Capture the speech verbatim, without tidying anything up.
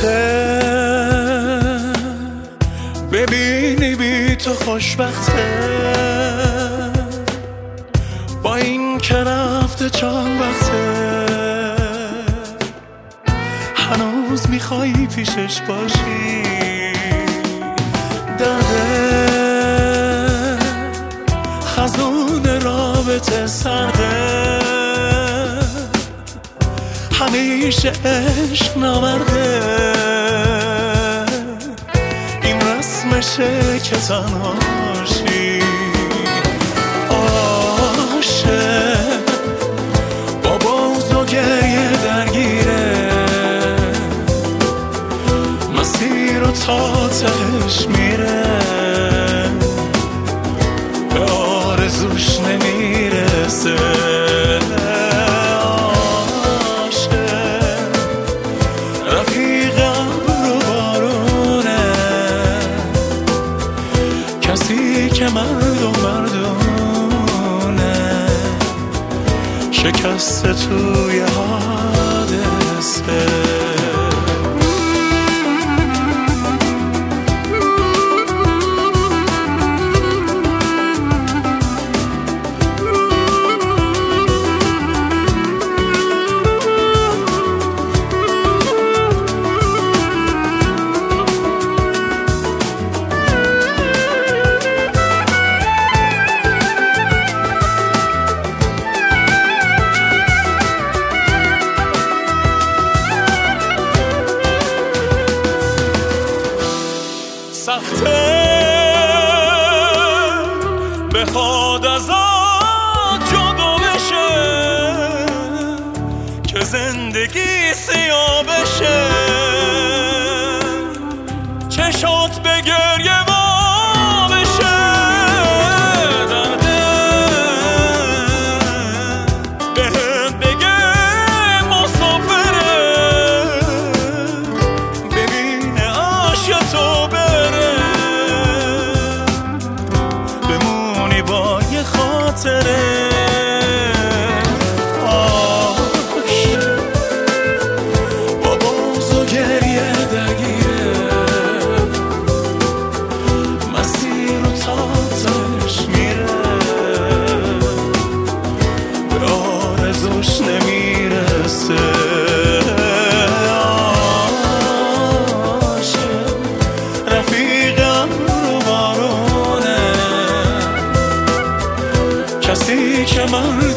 سخته ببینی بی تو خوشبخته، با این که رفته چند وقته هنوز میخوایی پیشش باشی. درده خزون رابطه سرده، همیشه عشق نامرده، این رسمشه که تنها باشی. عاشق با بغض و گریه درگیره، مسیر و تا تهش میره، به آرزوش نمیرسه. کسی که مردم مردونه، شکسته توی حادثه. سخته بخواد ازت جدا بشه، که زندگی سیاه بشه، چشات به گریه وا بشه. درده بهت بگه مسافره، ببینه عشق تو خاطره. عاشق با بغض و گریه درگیره، مسیر و تاتش میره، به آرزوش نمیرسه. عاشق رفیقم رو بارونه، کسی که من